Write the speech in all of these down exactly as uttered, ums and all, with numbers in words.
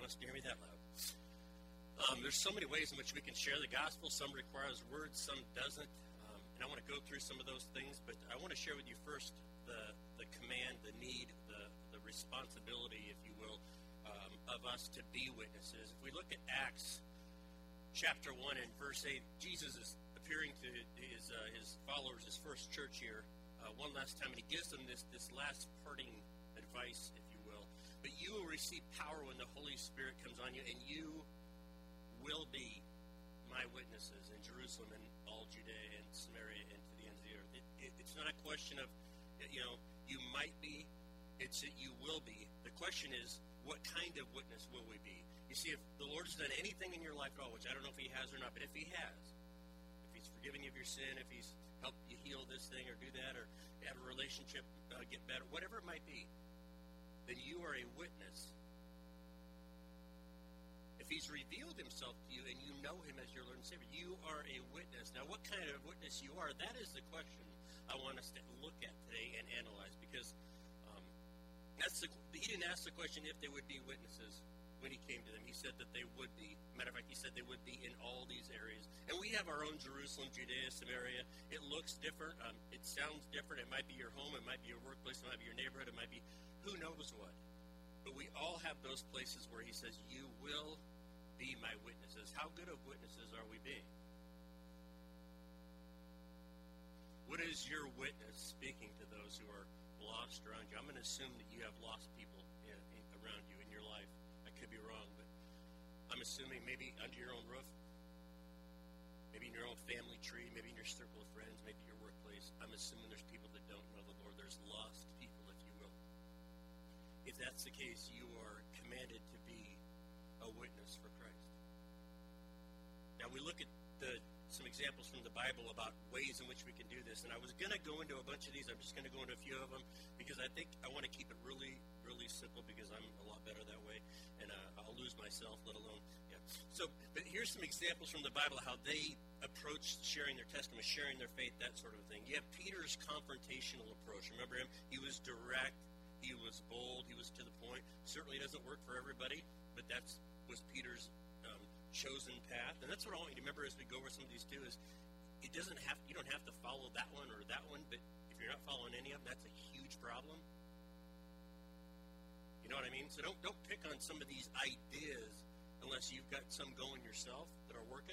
wants to hear me that loud. Um, there's so many ways in which we can share the gospel. Some requires words, some doesn't. Um, and I want to go through some of those things, but I want to share with you first the, the command, the need, the, the responsibility, if you will, um, of us to be witnesses. If we look at Acts chapter one and verse eight, Jesus is appearing to his, uh, his followers, his first church here, uh, one last time, and he gives them this, this last parting advice, if you will. But you will receive power when the Holy Spirit comes on you, and you will be my witnesses in Jerusalem and all Judea and Samaria and to the ends of the earth. It, it, it's not a question of, you know, you might be. It's that you will be. The question is, what kind of witness will we be? You see, if the Lord has done anything in your life at all, which I don't know if he has or not, but if he has, if he's forgiven you of your sin, if he's helped you heal this thing or do that or have a relationship uh, get better, whatever it might be, then you are a witness. If he's revealed himself to you and you know him as your Lord and Savior, you are a witness. Now, what kind of witness you are, that is the question I want us to look at today and analyze, because um, that's the, he didn't ask the question if they would be witnesses when he came to them. He said that they would be. Matter of fact, he said they would be in all these areas. And we have our own Jerusalem, Judea, Samaria. It looks different. Um, it sounds different. It might be your home. It might be your workplace. It might be your neighborhood. It might be who knows what. But we all have those places where he says, you will be my witnesses. How good of witnesses are we being? What is your witness speaking to those who are lost around you? I'm going to assume that you have lost people in, in, around you in your life. I could be wrong, but I'm assuming maybe under your own roof, maybe in your own family tree, maybe in your circle of friends, maybe your workplace. I'm assuming there's people that don't know the Lord. There's lost people, if you will. If that's the case, you are commanded to be a witness for Christ. Now, we look at the, some examples from the Bible about ways in which we can do this, and I was going to go into a bunch of these. I'm just going to go into a few of them because I think I want to keep it really, really simple because I'm a lot better that way, and uh, I'll lose myself, let alone, yeah. So, but here's some examples from the Bible how they approached sharing their testimony, sharing their faith, that sort of thing. You have Peter's confrontational approach. Remember him? He was direct. He was bold. He was to the point. Certainly doesn't work for everybody, but that's was Peter's um, chosen path. And that's what I want you to remember as we go over some of these too is it doesn't have, you don't have to follow that one or that one, but if you're not following any of them, that's a huge problem. You know what I mean? So don't don't pick on some of these ideas unless you've got some going yourself that are working.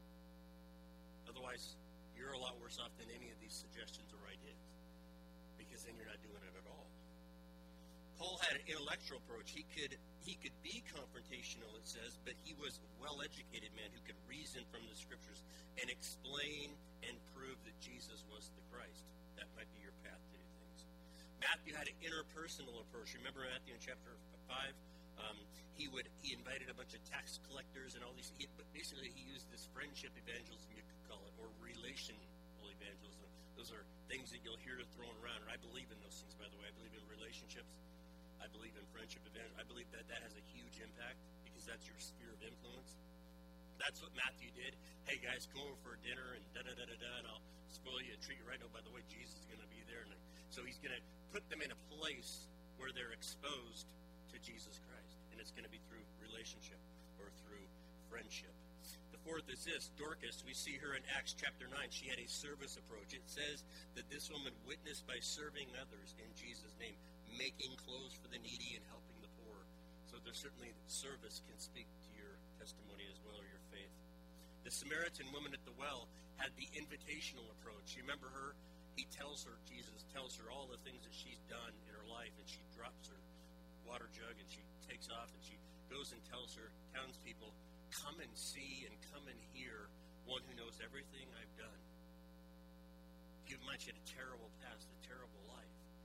Otherwise, you're a lot worse off than any of these suggestions or ideas because then you're not doing it at all. Paul had an intellectual approach. He could he could be confrontational, it says, but he was a well-educated man who could reason from the Scriptures and explain and prove that Jesus was the Christ. That might be your path to do things. Matthew had an interpersonal approach. Remember Matthew in chapter five? Um, he would he invited a bunch of tax collectors and all these. He, but basically, he used this friendship evangelism, you could call it, or relational evangelism. Those are things that you'll hear thrown around, and I believe in those things, by the way. I believe in relationships. I believe in friendship evangelism. I believe that that has a huge impact because that's your sphere of influence. That's what Matthew did. Hey, guys, come over for dinner and da-da-da-da-da, and I'll spoil you and treat you right. Oh, by the way, Jesus is going to be there. And so he's going to put them in a place where they're exposed to Jesus Christ, and it's going to be through relationship or through friendship. The fourth is this, Dorcas. We see her in Acts chapter nine. She had a service approach. It says that this woman witnessed by serving others in Jesus' name, making clothes for the needy and helping the poor. So there's certainly service can speak to your testimony as well, or your faith. The Samaritan woman at the well had the invitational approach. You remember her? He tells her, Jesus tells her all the things that she's done in her life, and she drops her water jug, and she takes off, and she goes and tells her townspeople, come and see and come and hear one who knows everything I've done. Keep in mind, she had a terrible past, a terrible life.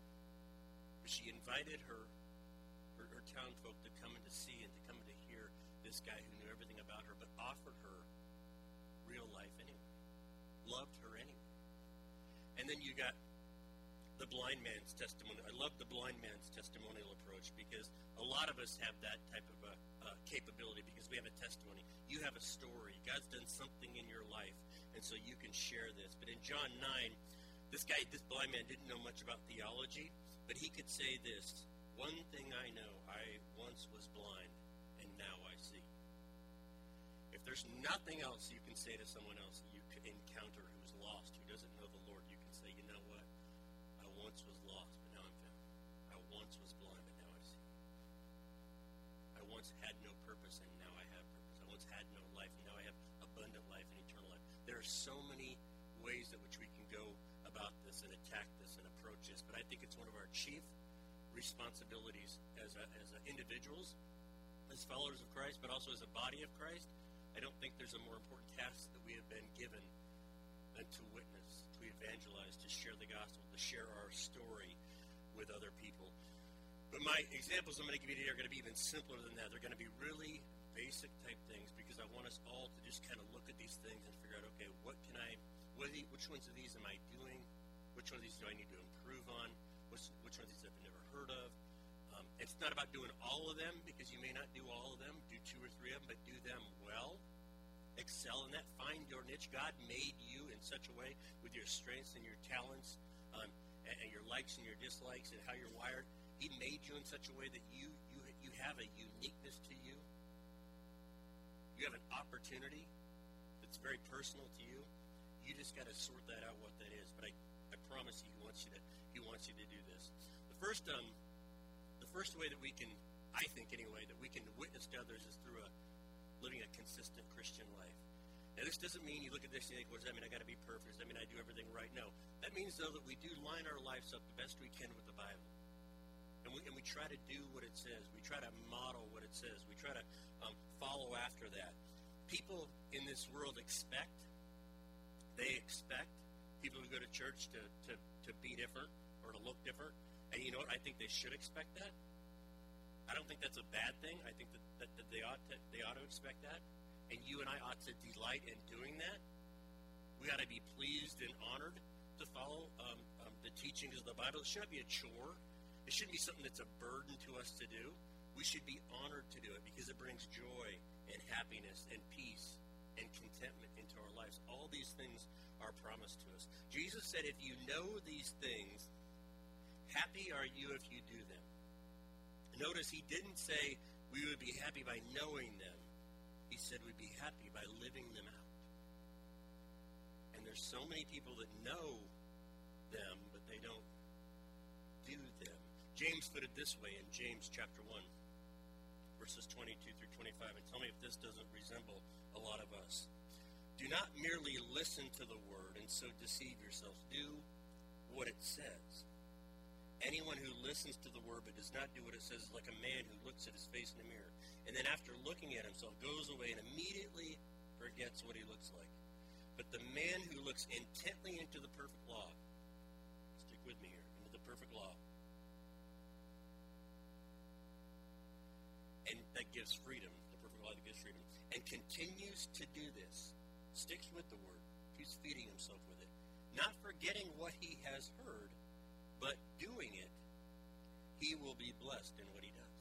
She invited her, her, her townsfolk to come and to see and to come and to hear this guy who knew everything about her, but offered her real life anyway. Loved her anyway. And then you got the blind man's testimony. I love the blind man's testimonial approach because a lot of us have that type of a, uh, capability because we have a testimony. You have a story. God's done something in your life, and so you can share this. But in John nine, this guy, this blind man, didn't know much about theology, but he could say this, one thing I know, I once was blind, and now there's nothing else you can say to someone else that you encounter who's lost, who doesn't know the Lord, you can say, you know what? I once was lost, but now I'm found. I once was blind, but now I see. I once had no purpose, and now I have purpose. I once had no life, and now I have abundant life and eternal life. There are so many ways in which we can go about this and attack this and approach this, but I think it's one of our chief responsibilities as a, as a individuals, as followers of Christ, but also as a body of Christ. I don't think there's a more important task that we have been given than to witness, to evangelize, to share the gospel, to share our story with other people. But my examples I'm going to give you today are going to be even simpler than that. They're going to be really basic type things because I want us all to just kind of look at these things and figure out, okay, what can I, what the, which ones of these am I doing? Which one of these do I need to improve on? Which, which one of these I've never heard of? Um, it's not about doing all of them because you may not do all of them. Do two or three of them, but do them well. Excel in that. Find your niche. God made you in such a way with your strengths and your talents um, and, and your likes and your dislikes and how you're wired. He made you in such a way that you, you, you have a uniqueness to you. You have an opportunity that's very personal to you. You just got to sort that out, what that is. But I, I promise you, he wants you to he wants you to do this. The first um the first way that we can, I think anyway, that we can witness to others is through a living a consistent Christian life. Now this doesn't mean you look at this and you think, well, does that mean I got to be perfect? Does that mean I do everything right? No. That means though that we do line our lives up the best we can with the Bible. And we, and we try to do what it says. We try to model what it says. We try to um, follow after that. People in this world expect, they expect people who go to church to, to, to be different or to look different. And you know what? I think they should expect that. I don't think that's a bad thing. I think that, that, that they ought to they ought to expect that. And you and I ought to delight in doing that. We ought to be pleased and honored to follow um, um, the teachings of the Bible. It shouldn't be a chore. It shouldn't be something that's a burden to us to do. We should be honored to do it because it brings joy and happiness and peace and contentment into our lives. All these things are promised to us. Jesus said, if you know these things, happy are you if you do them. Notice he didn't say we would be happy by knowing them. He said we'd be happy by living them out. And there's so many people that know them, but they don't do them. James put it this way in James chapter one, verses twenty-two through twenty-five. And tell me if this doesn't resemble a lot of us. Do not merely listen to the word and so deceive yourselves. Do what it says. Anyone who listens to the word but does not do what it says is like a man who looks at his face in a mirror and then after looking at himself goes away and immediately forgets what he looks like. But the man who looks intently into the perfect law, stick with me here, into the perfect law, and that gives freedom, the perfect law that gives freedom, and continues to do this, sticks with the word, keeps feeding himself with it, not forgetting what he has heard, but doing it, he will be blessed in what he does.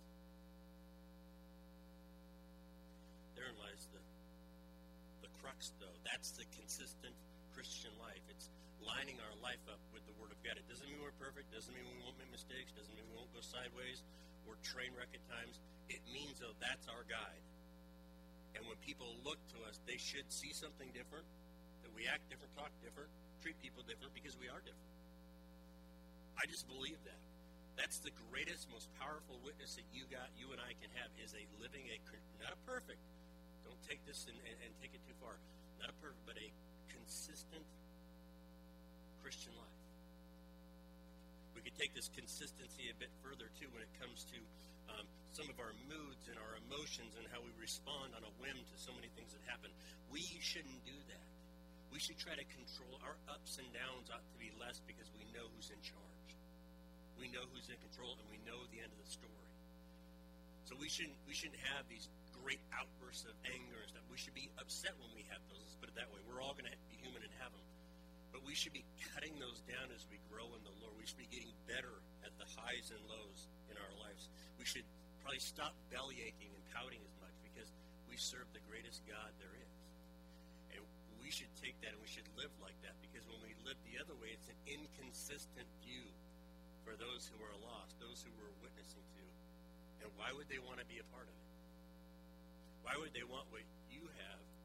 Therein lies the, the crux, though. That's the consistent Christian life. It's lining our life up with the Word of God. It doesn't mean we're perfect. Doesn't mean we won't make mistakes. Doesn't mean we won't go sideways or train wreck at times. It means, though, that's our guide. And when people look to us, they should see something different, that we act different, talk different, treat people different because we are different. I just believe that. That's the greatest, most powerful witness that you got, you and I can have, is a living, a not a perfect, don't take this and, and, and take it too far, not a perfect, but a consistent Christian life. We could take this consistency a bit further, too, when it comes to um, some of our moods and our emotions and how we respond on a whim to so many things that happen. We shouldn't do that. We should try to control our ups and downs ought to be less because we know who's in charge. We know who's in control, and we know the end of the story. So we shouldn't we shouldn't have these great outbursts of anger and stuff. We should be upset when we have those. Let's put it that way. We're all going to be human and have them. But we should be cutting those down as we grow in the Lord. We should be getting better at the highs and lows in our lives. We should probably stop belly aching and pouting as much because we serve the greatest God there is. And we should take that and we should live like that because when we live the other way, it's an inconsistent view for those who are lost, those who we're witnessing to. And why would they want to be a part of it? Why would they want what you have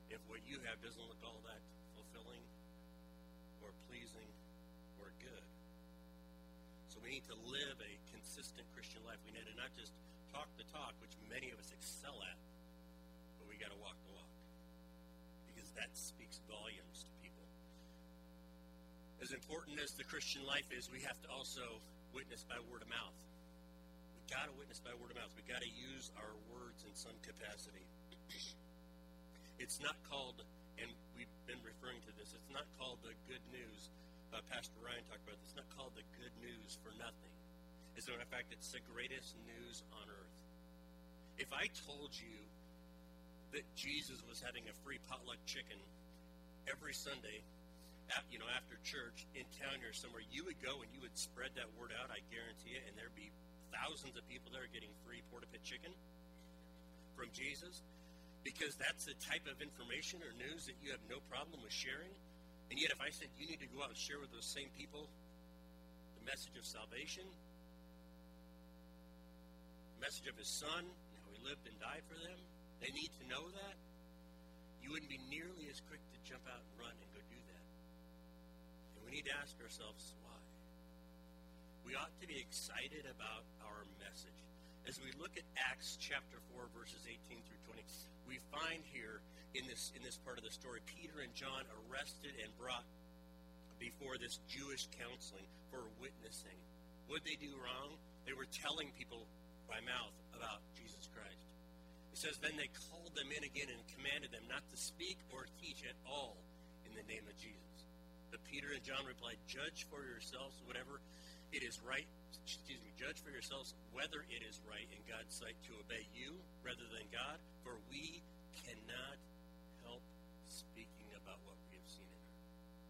if what you have doesn't look all that fulfilling or pleasing or good. So we need to live a consistent Christian life. We need to not just talk the talk, which many of us excel at, but we got to walk the walk, because that speaks volumes to people. As important as the Christian life is, we have to also witness by word of mouth. We got to witness by word of mouth. We got to use our words in some capacity. It's not called, and we've been referring to this, it's not called the good news. Uh, Pastor Ryan talked about this. It's not called the good news for nothing. As a matter of fact, it's the greatest news on earth. If I told you that Jesus was having a free potluck chicken every Sunday, at, you know, after church in town or somewhere, you would go and you would spread that word out, I guarantee it, and there'd be thousands of people there getting free porta-pit chicken from Jesus, because that's the type of information or news that you have no problem with sharing. And yet if I said you need to go out and share with those same people the message of salvation, the message of his son, how he lived and died for them, they need to know that, you wouldn't be nearly as quick to jump out and run and go do that. And we need to ask ourselves why. We ought to be excited about our message. As we look at Acts chapter four, verses eighteen through twenty, we find here in this in this part of the story, Peter and John arrested and brought before this Jewish counseling for witnessing. What did they do wrong? They were telling people by mouth about Jesus Christ. It says, then they called them in again and commanded them not to speak or teach at all in the name of Jesus. But Peter and John replied, judge for yourselves whatever it is right, excuse me, judge for yourselves whether it is right in God's sight to obey you rather than God, for we cannot help speaking about what we have seen in her.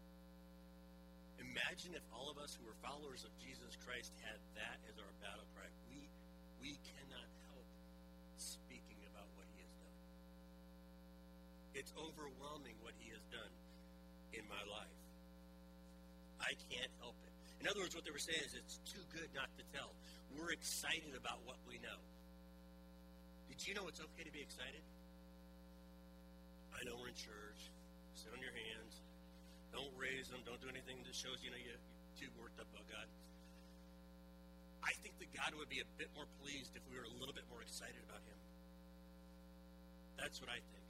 Imagine if all of us who are followers of Jesus Christ had that as our battle cry. We, we cannot help speaking about what he has done. It's overwhelming what he has done in my life. I can't help it. In other words, what they were saying is it's too good not to tell. We're excited about what we know. Did you know it's okay to be excited? I know we're in church. Sit on your hands. Don't raise them. Don't do anything that shows, you know, you're too worked up about God. I think that God would be a bit more pleased if we were a little bit more excited about him. That's what I think.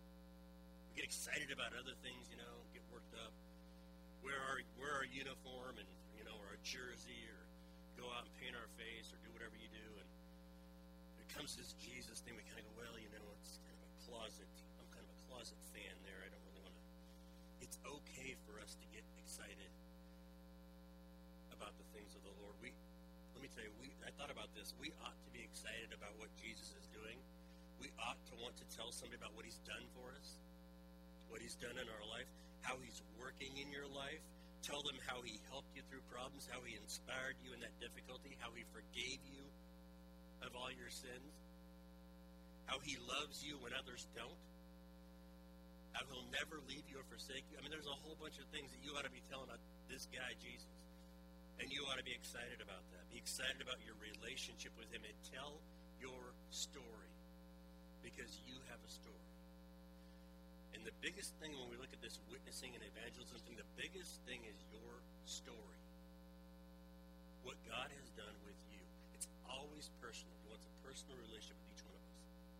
We get excited about other things, you know, get worked up. Wear our, wear our uniform and, you know, or a jersey, or go out and paint our face, or do whatever you do. And when it comes to this Jesus thing, we kind of go, well, you know, it's kind of a closet. I'm kind of a closet fan there. I don't really want to. It's okay for us to get excited about the things of the Lord. We, let me tell you, we, I thought about this. We ought to be excited about what Jesus is doing. We ought to want to tell somebody about what he's done for us, what he's done in our life, how he's working in your life. Tell them how he helped you through problems, how he inspired you in that difficulty, how he forgave you of all your sins, how he loves you when others don't, how he'll never leave you or forsake you. I mean, there's a whole bunch of things that you ought to be telling about this guy, Jesus. And you ought to be excited about that. Be excited about your relationship with him, and tell your story, because you have a story. And the biggest thing when we look at this witnessing and evangelism thing, the biggest thing is your story. What God has done with you. It's always personal. He wants a personal relationship with each one of us.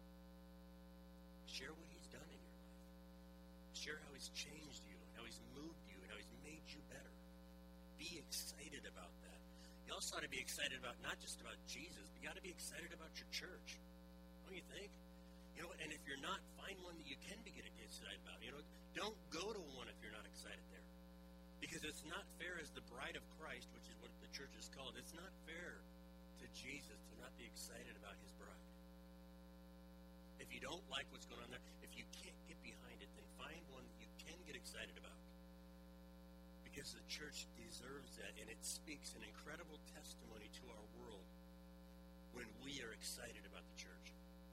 Share what he's done in your life. Share how he's changed you, how he's moved you, and how he's made you better. Be excited about that. You also ought to be excited about not just about Jesus, but you ought to be excited about your church. Don't you think? You know, and if you're not, find one that you can be getting excited about. You know, don't go to one if you're not excited there. Because it's not fair as the bride of Christ, which is what the church is called, it's not fair to Jesus to not be excited about his bride. If you don't like what's going on there, if you can't get behind it, then find one that you can get excited about. Because the church deserves that, and it speaks an incredible testimony to our world when we are excited about the church.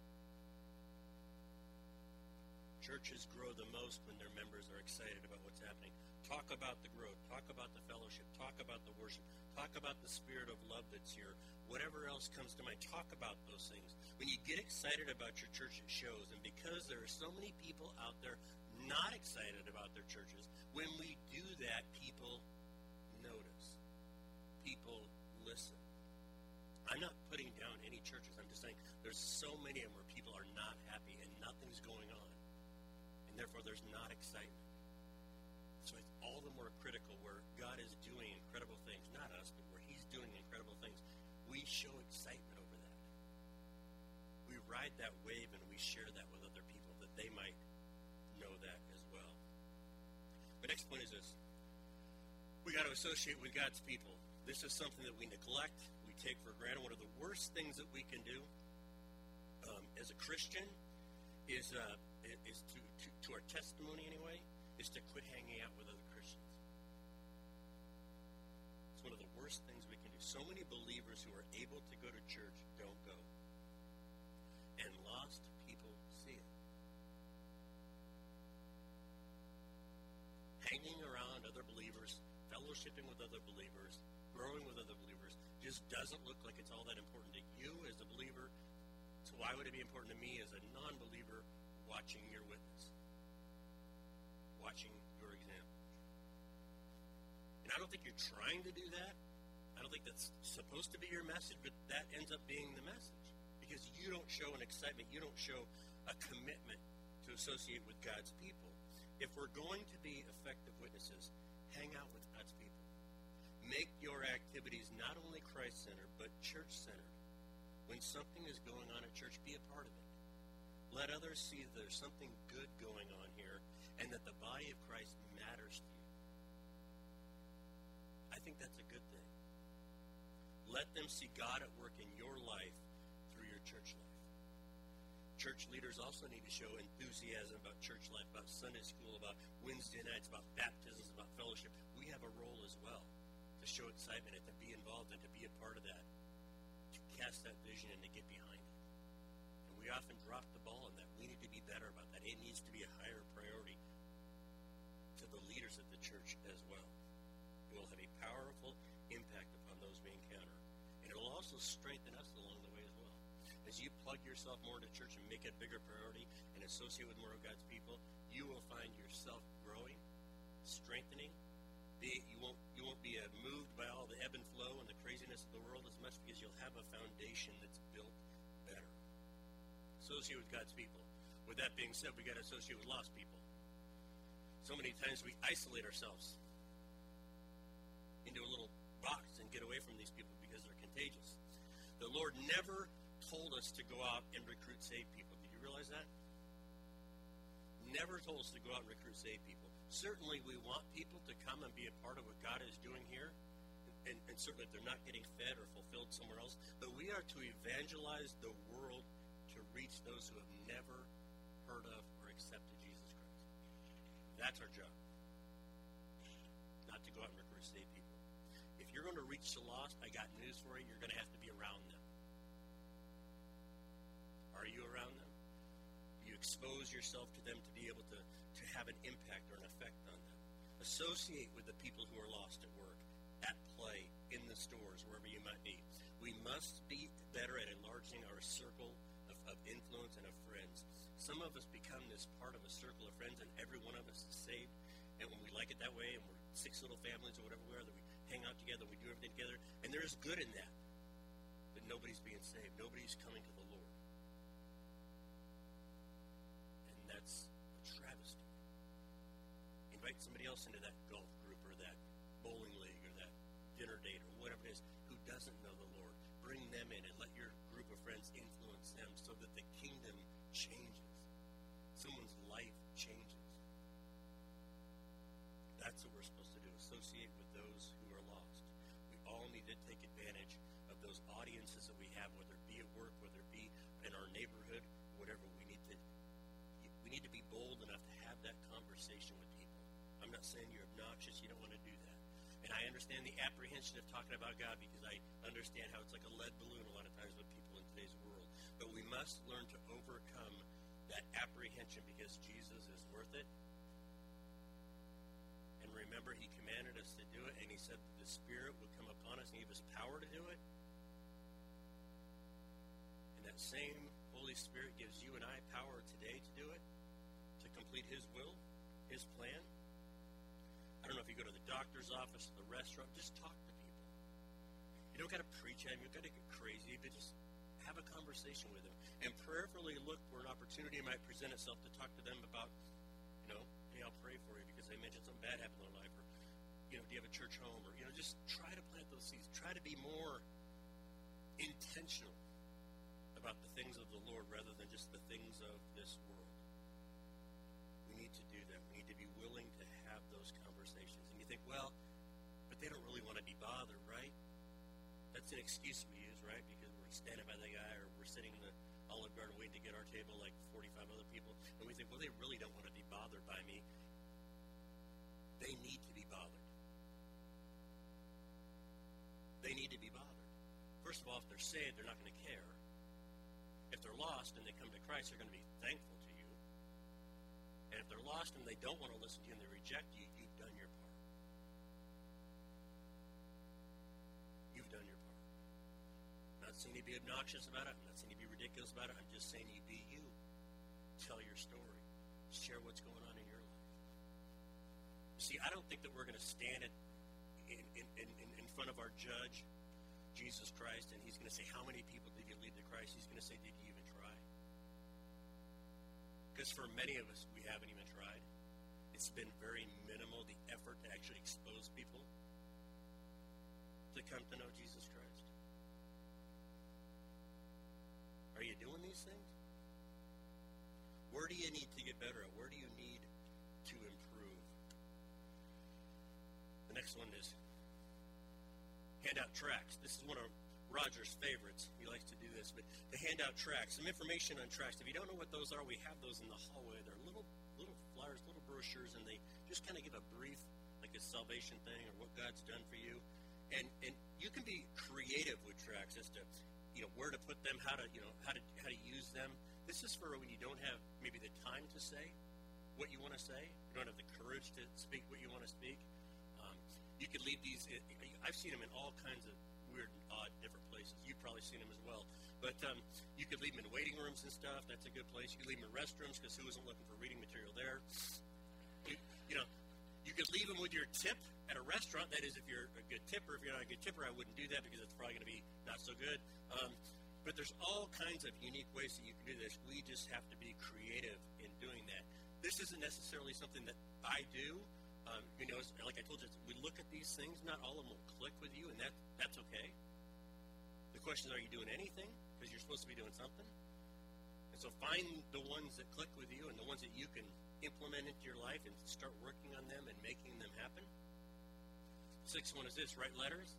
Churches grow the most when their members are excited about what's happening. Talk about the growth. Talk about the fellowship. Talk about the worship. Talk about the spirit of love that's here. Whatever else comes to mind, talk about those things. When you get excited about your church, it shows. And because there are so many people out there not excited about their churches. When we do that, people notice. People listen. I'm not putting down any churches. I'm just saying there's so many of them where people are not happy and nothing's going on. And therefore there's not excitement. So it's all the more critical where God is doing incredible things. Not us, but where he's doing incredible things. We show excitement over that. We ride that wave and we share that with other people that they might know that as well. The next point is this. We got to associate with God's people. This is something that we neglect, we take for granted. One of the worst things that we can do um, as a Christian is, uh, is to, to, to our testimony anyway, is to quit hanging out with other Christians. It's one of the worst things we can do. So many believers who are able to go to church don't go. And lost people see it. Hanging around other believers, fellowshipping with other believers, growing with other believers, just doesn't look like it's all that important to you as a believer. So why would it be important to me as a non-believer watching your witness? Watching your example. And I don't think you're trying to do that. I don't think that's supposed to be your message, but that ends up being the message. Because you don't show an excitement, you don't show a commitment to associate with God's people. If we're going to be effective witnesses, hang out with God's people. Make your activities not only Christ-centered, but church-centered. When something is going on at church, be a part of it. Let others see that there's something good going on here and that the body of Christ matters to you. I think that's a good thing. Let them see God at work in your life through your church life. Church leaders also need to show enthusiasm about church life, about Sunday school, about Wednesday nights, about baptisms, about fellowship. We have a role as well to show excitement and to be involved and to be a part of that, to cast that vision and to get behind it. And we often drop the ball on that. We need to be better about that. It needs to be a higher priority to the leaders of the church as well. It will have a powerful impact upon those we encounter. And it will also strengthen us along the way as well. As you plug yourself more into church and make it a bigger priority and associate with more of God's people, you will find yourself growing, strengthening. Be, you won't you won't be uh, moved by all the ebb and flow and the craziness of the world as much because you'll have a foundation that's built better. Associate with God's people. With that being said, we got to associate with lost people. So many times we isolate ourselves into a little box and get away from these people because they're contagious. The Lord never told us to go out and recruit saved people. Did you realize that? Never told us to go out and recruit saved people. Certainly we want people to come and be a part of what God is doing here, and, and certainly if they're not getting fed or fulfilled somewhere else, but we are to evangelize the world to reach those who have never heard of or accepted Jesus Christ. That's our job. Not to go out and recruit saved people. If you're going to reach the lost, I got news for you, you're going to have to be around them. Are you around them? Do you expose yourself to them to be able to, to have an impact or an effect on them? Associate with the people who are lost at work, at play, in the stores, wherever you might be. We must be better at enlarging our circle of, of influence and of friends. Some of us become this part of a circle of friends, and every one of us is saved. And when we like it that way, and we're six little families or whatever we are, that we hang out together, we do everything together, and there is good in that. But nobody's being saved. Nobody's coming to the Lord. That's a travesty. Invite somebody else into that golf group or that bowling league or that dinner date or whatever it is who doesn't know the Lord. Bring them in and let your group of friends influence them so that the kingdom changes. Someone's life changes. That's what we're supposed to do. Associate with those who are lost. We all need to take advantage of those audiences that we have, whether it be at work, whether it be in our neighborhood, whatever. We need to We need to be bold enough to have that conversation with people. I'm not saying you're obnoxious. You don't want to do that. And I understand the apprehension of talking about God because I understand how it's like a lead balloon a lot of times with people in today's world. But we must learn to overcome that apprehension because Jesus is worth it. And remember, he commanded us to do it, and he said that the Spirit would come upon us and give us power to do it. And that same Holy Spirit gives you and I power today to do it, to to complete His will, His plan. I don't know if you go to the doctor's office, the restaurant, just talk to people. You don't got to preach at them. You don't got to get crazy, but just have a conversation with them. And prayerfully look where an opportunity might present itself to talk to them about, you know, hey, I'll pray for you because they mentioned something bad happened in their life. Or, you know, do you have a church home? Or, you know, just try to plant those seeds. Try to be more intentional about the things of the Lord rather than just the things of this world. We need to do that. We need to be willing to have those conversations. And you think, well, but they don't really want to be bothered, right? That's an excuse we use, right? Because we're standing by the guy or we're sitting in the Olive Garden waiting to get our table like forty-five other people. And we think, well, they really don't want to be bothered by me. They need to be bothered. They need to be bothered. First of all, if they're saved, they're not going to care. If they're lost and they come to Christ, they're going to be thankful to you. And if they're lost and they don't want to listen to you and they reject you, you've done your part. You've done your part. I'm not saying you be obnoxious about it. I'm not saying you be ridiculous about it. I'm just saying you be you. Tell your story. Share what's going on in your life. See, I don't think that we're going to stand it in, in, in, in front of our judge, Jesus Christ, and he's going to say, how many people did you lead to Christ? He's going to say, did you even try? Because for many of us, we haven't even tried. It's been very minimal, the effort to actually expose people to come to know Jesus Christ. Are you doing these things? Where do you need to get better at? Where do you need to improve? The next one is hand out tracts. This is one of Roger's favorites. He likes to do this, but to hand out tracts. Some information on tracts. If you don't know what those are, we have those in the hallway. They're little little flyers, little brochures, and they just kind of give a brief, like a salvation thing or what God's done for you. And and you can be creative with tracts as to, you know, where to put them, how to, you know, how to how to use them. This is for when you don't have maybe the time to say what you want to say. You don't have the courage to speak what you want to speak. You could leave these, I've seen them in all kinds of weird and odd different places. You've probably seen them as well. But um, you could leave them in waiting rooms and stuff. That's a good place. You could leave them in restrooms because who isn't looking for reading material there? You, you know, you could leave them with your tip at a restaurant. That is, if you're a good tipper. If you're not a good tipper, I wouldn't do that because it's probably going to be not so good. Um, but there's all kinds of unique ways that you can do this. We just have to be creative in doing that. This isn't necessarily something that I do. Um, you know, like I told you, we look at these things. Not all of them will click with you, and that that's okay. The question is, are you doing anything? Because you're supposed to be doing something. And so find the ones that click with you and the ones that you can implement into your life and start working on them and making them happen. Sixth one is this, write letters.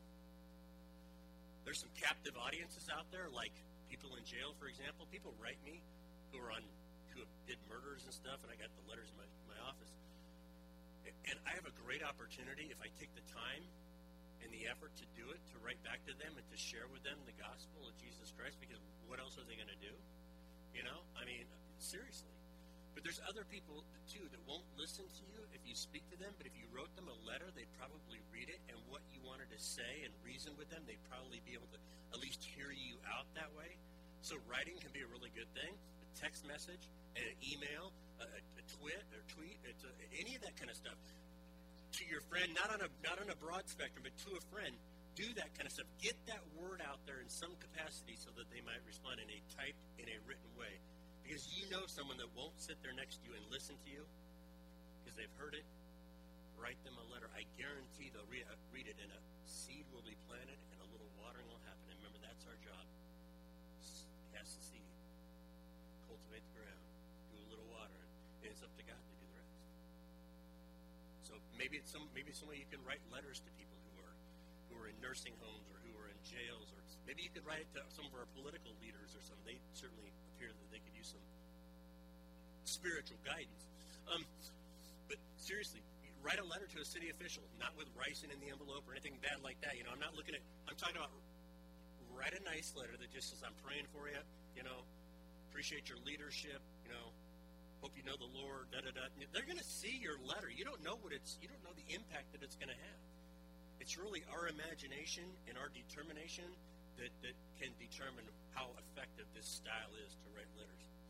There's some captive audiences out there, like people in jail, for example. People write me who are on, who did murders and stuff, and I got the letters in my, my office. And I have a great opportunity, if I take the time and the effort to do it, to write back to them and to share with them the gospel of Jesus Christ, because what else are they going to do? You know? I mean, seriously. But there's other people, too, that won't listen to you if you speak to them, but if you wrote them a letter, they'd probably read it, and what you wanted to say and reason with them, they'd probably be able to at least hear you out that way. So writing can be a really good thing. A text message, an email, a, a twit or tweet, it's a, any of that kind of stuff to your friend, not on a not on a broad spectrum, but to a friend. Do that kind of stuff. Get that word out there in some capacity so that they might respond in a typed, in a written way. Because you know someone that won't sit there next to you and listen to you because they've heard it. Write them a letter. I guarantee they'll read, read it, and a seed will be planted, and a little watering will happen. And remember, that's our job. Cast the seed. Cultivate the ground. Do a little watering. And it's up to God to do the rest. So maybe it's some maybe some way you can write letters to people who are who are in nursing homes or who are in jails, or maybe you could write it to some of our political leaders or something. They certainly appear that they could use some spiritual guidance. Um, but seriously, write a letter to a city official, not with ricin in the envelope or anything bad like that. You know, I'm not looking at. I'm talking about write a nice letter that just says, "I'm praying for you. You know, appreciate your leadership. You know, hope you know the Lord." Da da da. They're going to see your letter. You don't know what it's. You don't know the impact that it's going to have. It's really our imagination and our determination that, that can determine how effective this style is to write letters.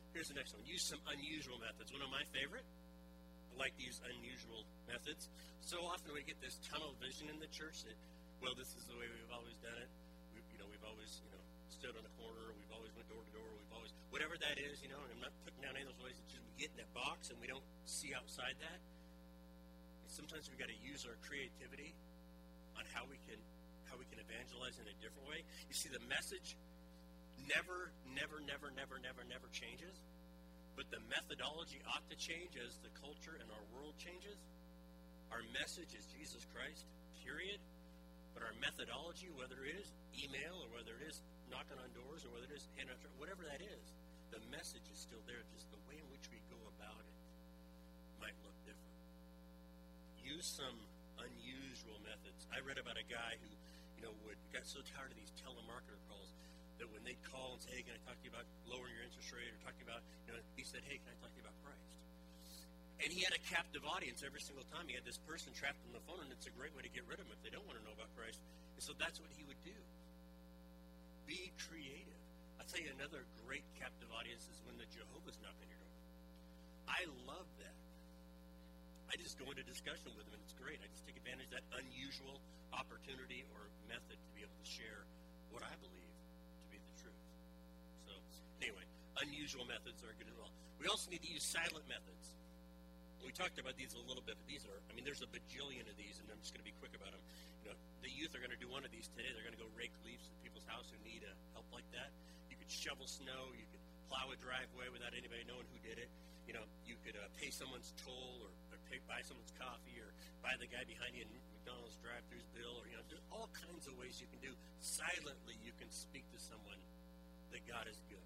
Here's the next one. Use some unusual methods. One of my favorite. I like to use unusual methods. So often we get this tunnel vision in the church that, well, this is the way we've always done it. We, you know, we've always, you know, stood on a corner. We've always went door to door. We've always, whatever that is, you know, and I'm not putting down any of those ways. It's just we get in that box and we don't see outside that. And sometimes we got to use our creativity on how we can, how we can evangelize in a different way. You see, the message never, never, never, never, never, never changes. But the methodology ought to change as the culture and our world changes. Our message is Jesus Christ, period. But our methodology, whether it is email or whether it is knocking on doors or whether it is hand out, whatever that is, the message is still there. Just the way in which we go about it might look different. Use some unusual methods. I read about a guy who, you know, would got so tired of these telemarketer calls that when they'd call and say, hey, can I talk to you about lowering your interest rate or talking about, you know, he said, hey, can I talk to you about Christ? And he had a captive audience every single time. He had this person trapped on the phone, and it's a great way to get rid of them if they don't want to know about Christ. And so that's what he would do. Be creative. I'll tell you another great captive audience is when the Jehovah's knock on your door. I love that. I just go into discussion with them, and it's great. I just take advantage of that unusual opportunity or method to be able to share what I believe to be the truth. So anyway, unusual methods are good as well. We also need to use silent methods. We talked about these a little bit, but these are, I mean, there's a bajillion of these, and I'm just going to be quick about them. You know, the youth are going to do one of these today. They're going to go rake leaves at people's house who need uh, help like that. You could shovel snow. You could plow a driveway without anybody knowing who did it. You know, you could uh, pay someone's toll or, or pay, buy someone's coffee or buy the guy behind you in McDonald's drive-thru's bill, or, you know, there's all kinds of ways you can do. Silently, you can speak to someone that God is good.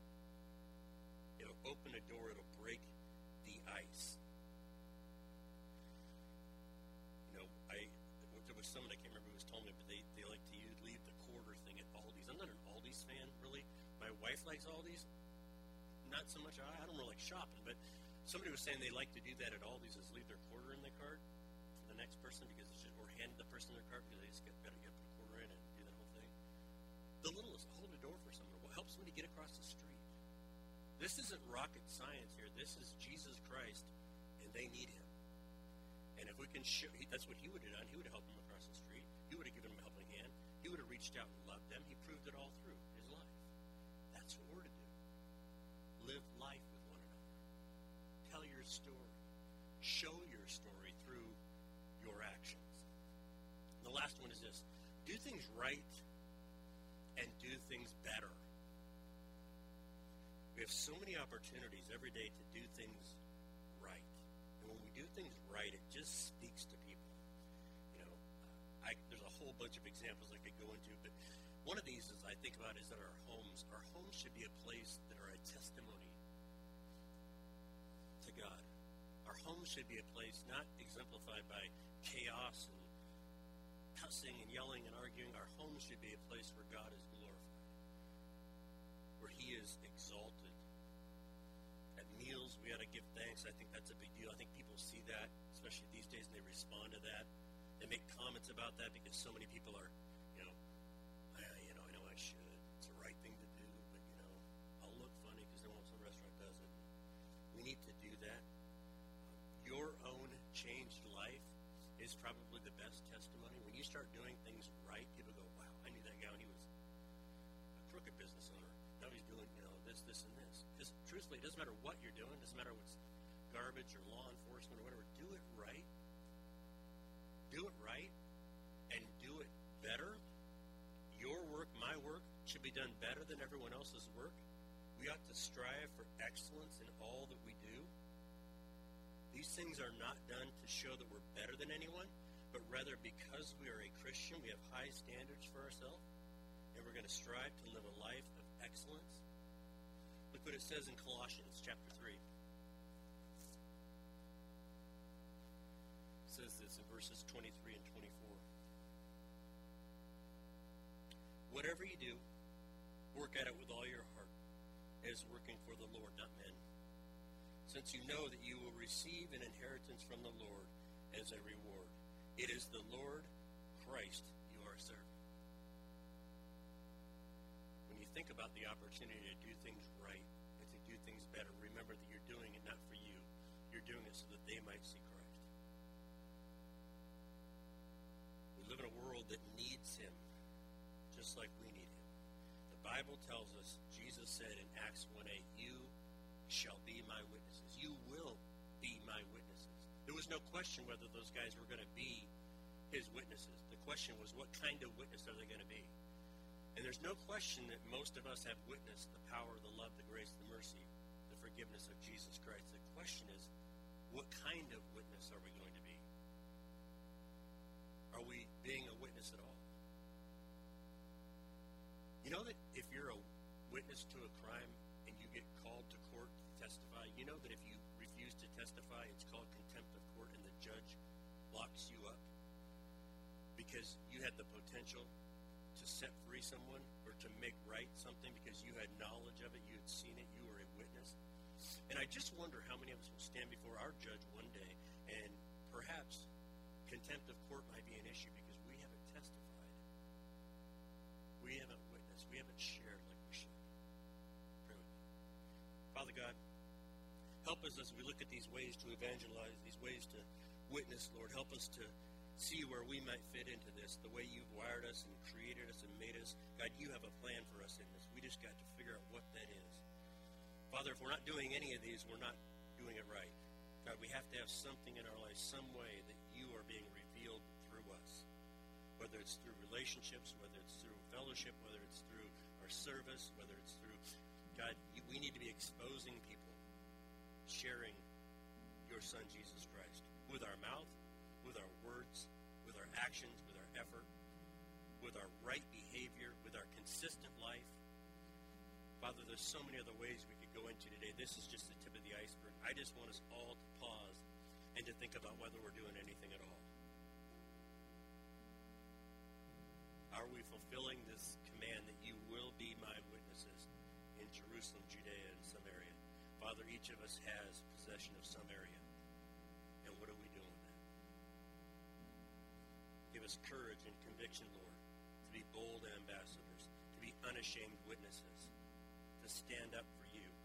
It'll open a door. It'll break the ice. Someone, I can't remember who was telling me, but they, they like to use, leave the quarter thing at Aldi's. I'm not an Aldi's fan, really. My wife likes Aldi's. Not so much. I, I don't really like shopping, but somebody was saying they like to do that at Aldi's, is leave their quarter in the cart for the next person, because it's just, or hand the person their cart because they just got, got to get put a quarter in and do that whole thing. The littlest, hold a door for someone. What helps somebody get across the street? This isn't rocket science here. This is Jesus Christ, and they need him. And if we can show, he, that's what he would have done. He would have helped them across the street. He would have given them a helping hand. He would have reached out and loved them. He proved it all through his life. That's what we're to do. Live life with one another. Tell your story. Show your story through your actions. And the last one is this. Do things right and do things better. We have so many opportunities every day to do things right. And when we do things right, it just speaks to people. You know, I, there's a whole bunch of examples I could go into, but one of these is I think about is that our homes, our homes should be a place that are a testimony to God. Our homes should be a place not exemplified by chaos and cussing and yelling and arguing. Our homes should be a place where God is glorified, where he is exalted. At meals, we ought to give thanks. I think that's a big deal. I think people see that, especially these days, and they respond to that. They make comments about that because so many people are, you know, I, you know, I know I should. It's the right thing to do, but, you know, I'll look funny because no one else in the restaurant does it. We need to do that. Your own changed life is probably the best testimony. When you start doing things right, people go, wow, I knew that guy when he was a crooked business owner. Now he's doing, you know, this, this, and this. Just, truthfully, it doesn't matter what you're doing. It doesn't matter what's garbage or law enforcement or whatever. Do it right. Do it right and do it better. Your work, my work, should be done better than everyone else's work. We ought to strive for excellence in all that we do. These things are not done to show that we're better than anyone, but rather because we are a Christian, we have high standards for ourselves, and we're going to strive to live a life of excellence. Look what it says in Colossians chapter three. It says this in verses twenty-three and twenty-four. Whatever you do, work at it with all your heart, as working for the Lord, not men, since you know that you will receive an inheritance from the Lord as a reward. It is the Lord Christ you are serving. When you think about the opportunity to do things right and to do things better, remember that you're doing it not for you. You're doing it so that they might see Christ. We live in a world that needs him, just like we need him. The Bible tells us, Jesus said in Acts one eight, you shall be my witnesses. You will be my witnesses. There was no question whether those guys were going to be his witnesses. The question was, what kind of witness are they going to be? And there's no question that most of us have witnessed the power, the love, the grace, the mercy, the forgiveness of Jesus Christ. The question is, what kind of witness are we going to be? Are we being a witness at all? You know that if you're a witness to a crime and you get called to court to testify, you know that if you refuse to testify, it's called contempt of court, and the judge locks you up because you had the potential to set free someone or to make right something because you had knowledge of it, you had seen it, you were a witness. And I just wonder how many of us will stand before our judge one day, and perhaps contempt of court might be an issue because we haven't testified. We haven't witnessed. We haven't shared like we should. Pray with me. Father God, help us as we look at these ways to evangelize, these ways to witness, Lord. Help us to see where we might fit into this, the way you've wired us and created us and made us. God, you have a plan for us in this. We just got to figure out what that is. Father, if we're not doing any of these, we're not doing it right. God, we have to have something in our life, some way that you are being revealed through us. Whether it's through relationships, whether it's through fellowship, whether it's through our service, whether it's through, God, we need to be exposing people, sharing your Son, Jesus Christ, with our mouth, with our words, with our actions, with our effort, with our right behavior, with our consistent life. Father, there's so many other ways we could go into today. This is just the tip of the iceberg. I just want us all to pause and to think about whether we're doing anything at all. Are we fulfilling this command that you will be my witnesses in Jerusalem, Judea, and Samaria? Father, each of us has possession of some area. And what are we doing with that? Give us courage and conviction, Lord, to be bold ambassadors, to be unashamed witnesses, to stand up for you,